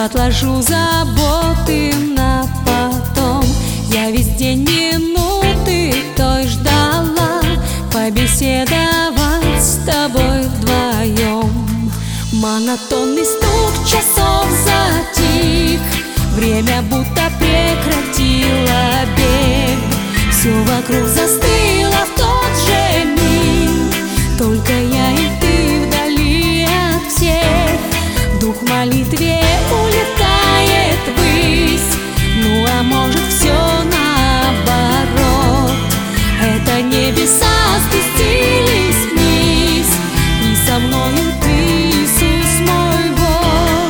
отложу заботы на потом. Я весь день минуты той ждала побеседовать с тобой вдвоем. Монотонный стук часов затих, время будто прекратило бег. Все вокруг застыло в тот же миг, только я и ты вдали от всех. Дух в молитве улетает ввысь, ну а может все наоборот. Это небеса спустились вниз, и со мною ты, Иисус мой Бог.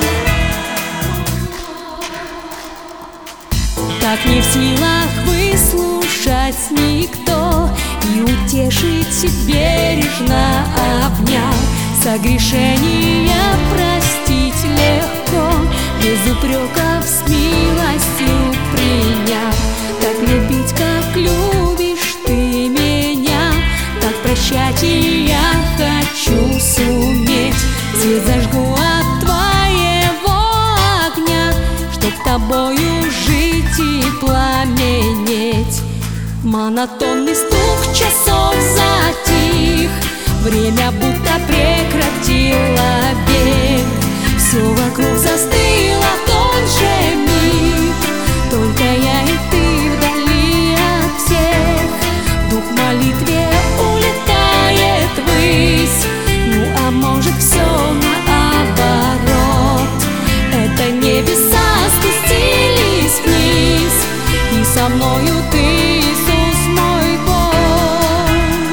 Так не в силах выслушать никто и утешить бережно обняв. Согрешения простить легко, без упреков с милостью приняв. Так любить, как любишь ты меня, так прощать и я хочу суметь. Свет зажгу от твоего огня, чтоб тобою жить и пламенеть. Монотонный стук часов затих, время будто прекратило бег. Все вокруг застыло в тот же миг, только я и ты вдали от всех. Дух в молитве улетает ввысь, ну а может все наоборот. Это небеса спустились вниз, и со мною ты, Иисус мой Бог.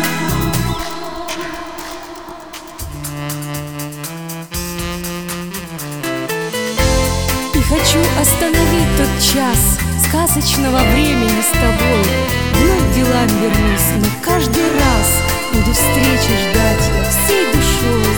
И хочу остановить тот час сказочного времени с тобой. Вновь делам вернусь, но каждый раз буду встречи ждать всей душой.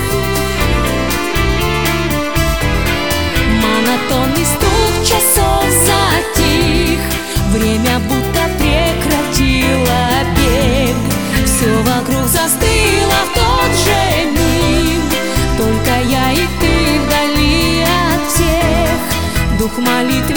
Монотонный стук часов затих, время будто прекратило бег. Все вокруг застыло в тот же миг, только я и ты вдали от всех. Дух молитвы